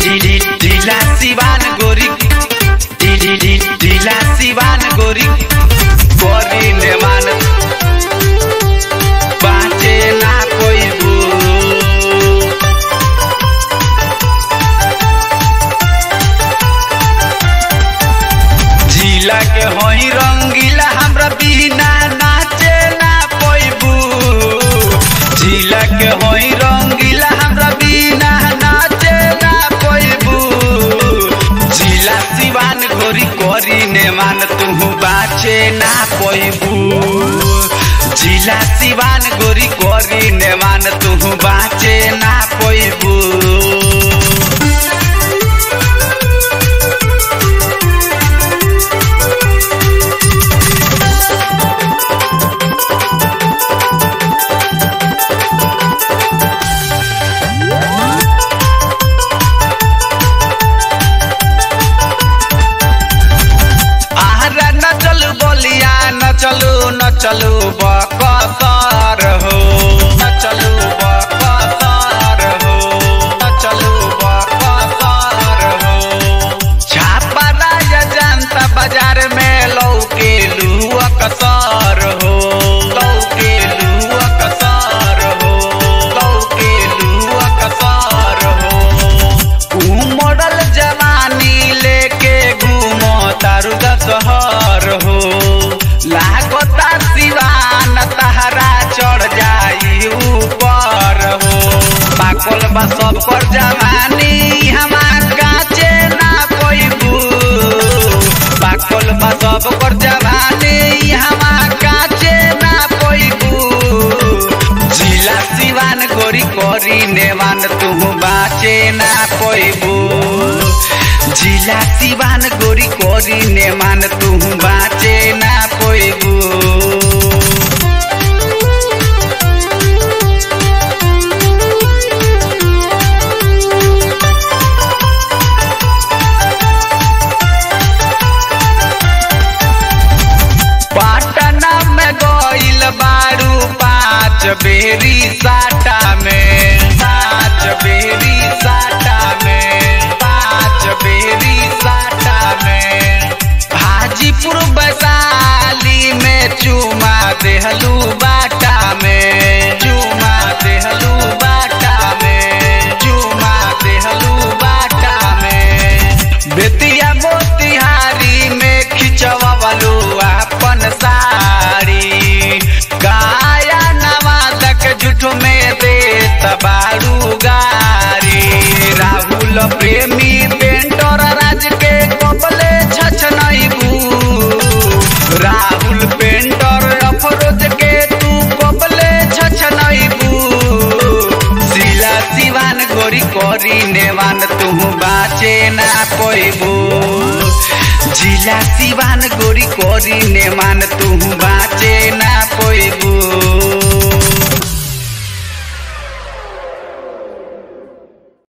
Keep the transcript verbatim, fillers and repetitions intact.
ढीला सिवान गोरी ढीला सिवान गोरी गोरी ने मान बाँचे ना कोई जिला के होई रंगीला हमरा बिना नाचे ना पैबू जिला के होई रंगीला हमरा बिना नाचे ना पैबू जिला सिवान गोरी गोरी ने मान तू बाचे ना पैबू जिला सिवान गोरी गोरी ने मान तू बाचे ना पैबू चलू न चलू बकसर हो न चलू बकसर हो न चलू बकसर हो छापरा या जनता बाजार में लौके लुआ कसर हो लौके लुआ कसर हो लौके लुआ कसर हो उमड़ल जवानी लेके घूमो तारू दशहर हो लागता सिवान तहरा चढ़ जाई ऊपर हो पाकल बा सब पर जवानी हमार काचे ना पैबू पाकल बा सब पर जवानी हमार काचे ना पैबू जिला सिवान गोरी गोरी नेवान तू बाचे ना पैबू जिला सिवान गोरी गोरी ने मान तू बाचे ना पैबू पटना में गइल बारू पाँच बेरी साटा में पाँच बेरी साटा में पाँच बेरी साटा में हाजीपुर वैशाली में चुमा देहलू बाटा में चुमा देहलू बाटा में चुमा देहलू बाटा में बेतिया मोतिहारी में खिंचवालू अपन साड़ी काया नवादक झूठ में दे तबारू गारी राहुल प्रेमी पेंटर राज के कपले छछनैबू राहुल पेंटर अफरोज के तू कपले छछनैबू जिला सिवान गोरी गोरी नेवान तू बाचे ना पैबू जिला सिवान गोरी गोरी ने मान तू बा